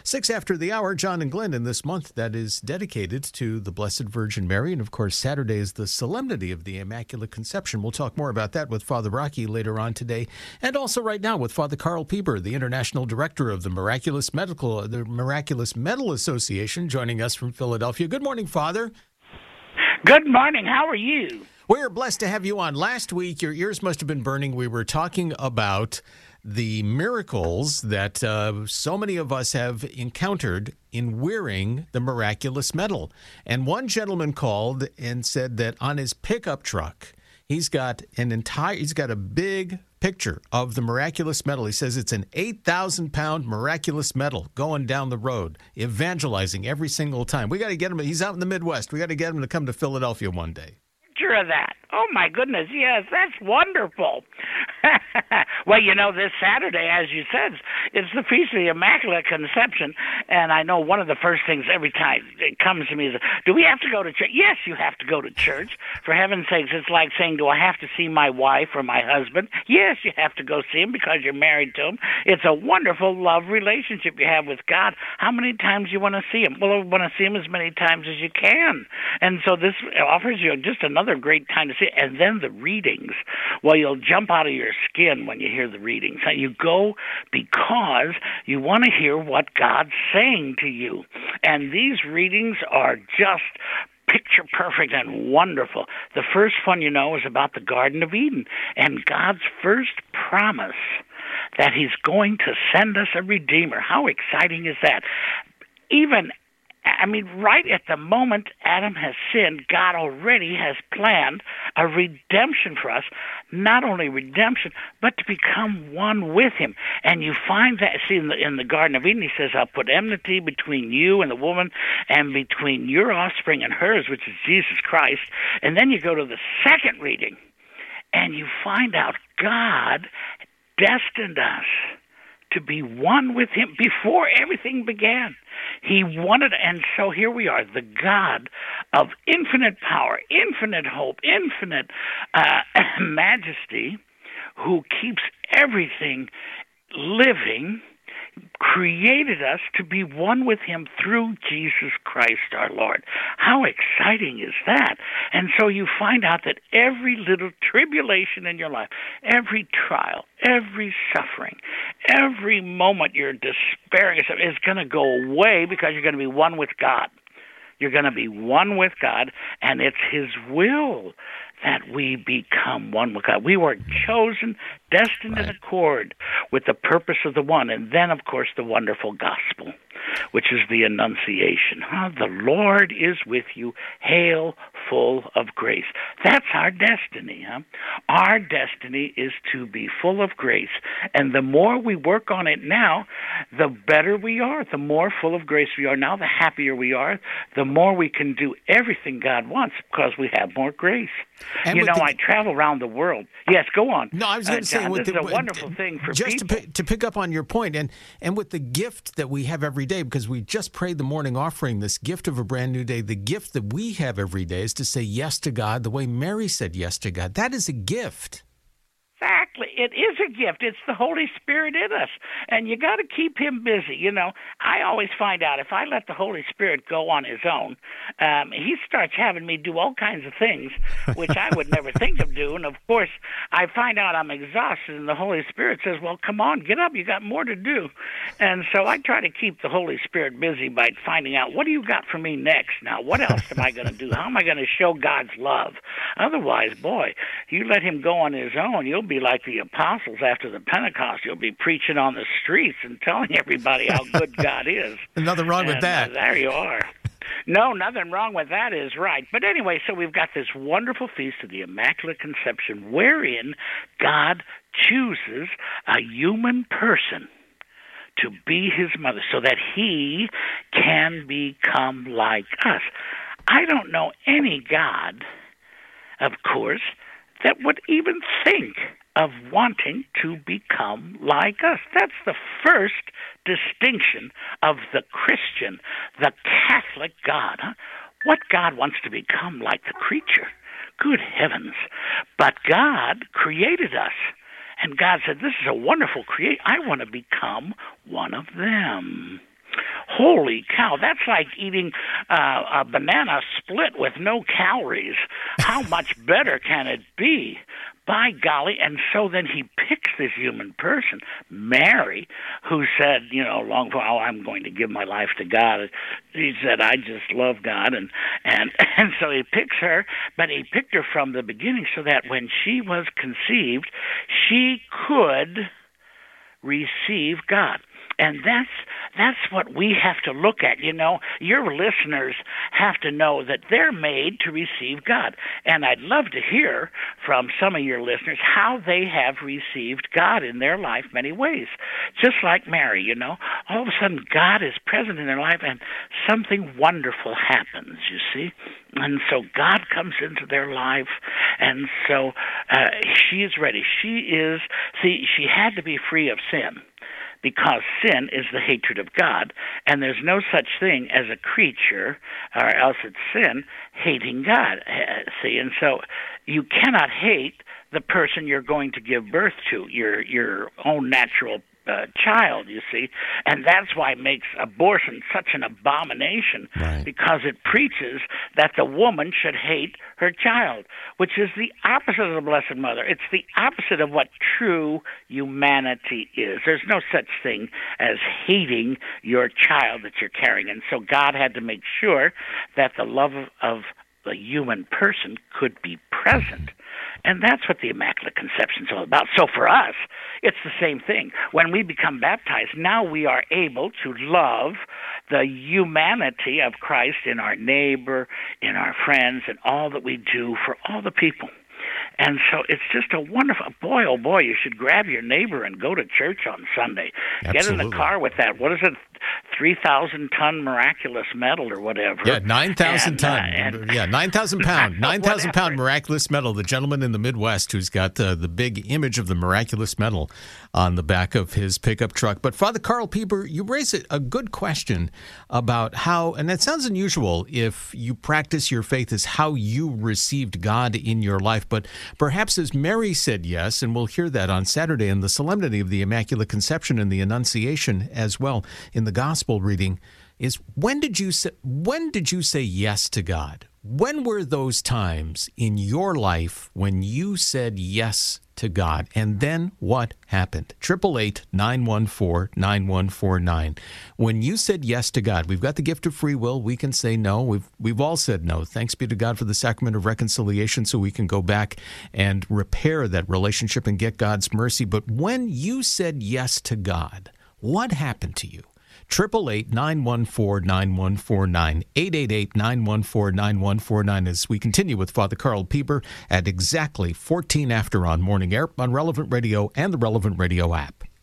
6 after the hour, John and Glenn, in this month that is dedicated to the Blessed Virgin Mary. And of course, Saturday is the Solemnity of the Immaculate Conception. We'll talk more about that with Father Rocky later on today. And also right now with Father Carl Pieper, the International Director of the Miraculous Medal Association, joining us from Philadelphia. Good morning, Father. Good morning. How are you? We're blessed to have you on. Last week, your ears must have been burning. We were talking about the miracles that so many of us have encountered in wearing the miraculous medal. And one gentleman called and said that on his pickup truck, he's got a big picture of the miraculous medal. He says it's an 8,000-pound miraculous medal going down the road, evangelizing every single time. We got to get him. He's out in the Midwest. We got to get him to come to Philadelphia one day. Picture of that. Oh, my goodness. Yes, that's wonderful. Well, this Saturday, as you said, it's the Feast of the Immaculate Conception. And I know one of the first things every time it comes to me is, do we have to go to church? Yes, you have to go to church. For heaven's sakes, it's like saying, do I have to see my wife or my husband? Yes, you have to go see him because you're married to him. It's a wonderful love relationship you have with God. How many times you want to see him? Well, you want to see him as many times as you can. And so this offers you just another great time to see it. And then the readings. Well, you'll jump out of your skin when you hear the readings. You go because you want to hear what God's saying to you. And these readings are just picture perfect and wonderful. The first one is about the Garden of Eden and God's first promise that he's going to send us a Redeemer. How exciting is that? Right at the moment Adam has sinned, God already has planned a redemption for us. Not only redemption, but to become one with him. And you find that, in the Garden of Eden, he says, I'll put enmity between you and the woman and between your offspring and hers, which is Jesus Christ. And then you go to the second reading, and you find out God destined us to be one with him before everything began. He wanted, and so here we are, the God of infinite power, infinite hope, infinite majesty, who keeps everything living, created us to be one with him through Jesus Christ our Lord. How exciting is that? And so you find out that every little tribulation in your life, every trial, every suffering, every moment you're despairing is going to go away because you're going to be one with God. You're going to be one with God, and it's his will that we become one with God. We were chosen, destined in accord with the purpose of the one. And then, of course, the wonderful gospel, which is the Annunciation. The Lord is with you. Hail, full of grace. That's our destiny. Our destiny is to be full of grace. And the more we work on it now, the better we are. The more full of grace we are now, the happier we are. The more we can do everything God wants because we have more grace. And I travel around the world. Yes, go on. No, I was going to say, this is a wonderful thing for just people. to pick up on your point, and with the gift that we have every day, because we just prayed the morning offering, this gift of a brand new day, the gift that we have every day is to say yes to God the way Mary said yes to God. That is a gift. Exactly. It is a gift. It's the Holy Spirit in us. And you got to keep him busy. I always find out if I let the Holy Spirit go on his own, he starts having me do all kinds of things, which I would never think of doing. Of course, I find out I'm exhausted, and the Holy Spirit says, well, come on, get up. You got more to do. And so I try to keep the Holy Spirit busy by finding out, what do you got for me next? Now, what else am I going to do? How am I going to show God's love? Otherwise, boy, you let him go on his own, you'll be like the apostles after the Pentecost. You'll be preaching on the streets and telling everybody how good God is. Nothing wrong with that. There you are. No, nothing wrong with that is right. But anyway, so we've got this wonderful Feast of the Immaculate Conception wherein God chooses a human person to be his mother so that he can become like us. I don't know any God, of course, that would even think of wanting to become like us. That's the first distinction of the Christian, the Catholic God. What God wants to become like the creature? Good heavens. But God created us. And God said, this is a wonderful creation. I want to become one of them. Holy cow, that's like eating a banana split with no calories. How much better can it be? By golly. And so then he picks this human person, Mary, who said, long before, I'm going to give my life to God. He said, I just love God. And so he picks her, but he picked her from the beginning so that when she was conceived, she could receive God. And that's what we have to look at. Your listeners have to know that they're made to receive God. And I'd love to hear from some of your listeners how they have received God in their life many ways. Just like Mary, all of a sudden God is present in their life and something wonderful happens, you see. And so God comes into their life, and so she is ready. She had to be free of sin, because sin is the hatred of God, and there's no such thing as a creature, or else it's sin, hating God. See, and so you cannot hate the person you're going to give birth to, your own natural child, you see, and that's why it makes abortion such an abomination, right, because it preaches that the woman should hate her child, which is the opposite of the Blessed Mother. It's the opposite of what true humanity is. There's no such thing as hating your child that you're carrying, and so God had to make sure that the love of the human person could be present. And that's what the Immaculate Conception is all about. So for us, it's the same thing. When we become baptized, now we are able to love the humanity of Christ in our neighbor, in our friends, and all that we do for all the people. And so it's just a wonderful, boy, oh boy, you should grab your neighbor and go to church on Sunday. Absolutely. Get in the car with that, what is it, 3,000-ton miraculous medal or whatever. Yeah, 9,000 ton. 9,000 pound. 9,000 pound miraculous medal. The gentleman in the Midwest who's got the big image of the miraculous medal on the back of his pickup truck. But Father Karl Pieper, you raise a good question about how, and that sounds unusual if you practice your faith as how you received God in your life. But perhaps as Mary said yes, and we'll hear that on Saturday in the Solemnity of the Immaculate Conception and the Annunciation as well in the Gospel reading, is when did you say yes to God? When were those times in your life when you said yes to God? And then what happened? 888-914-9149. When you said yes to God, we've got the gift of free will. We can say no. We've all said no. Thanks be to God for the sacrament of reconciliation so we can go back and repair that relationship and get God's mercy. But when you said yes to God, what happened to you? 888-914-9149, 888-914-9149 as we continue with Father Karl Pieper at exactly 14 after on Morning Air on Relevant Radio and the Relevant Radio app.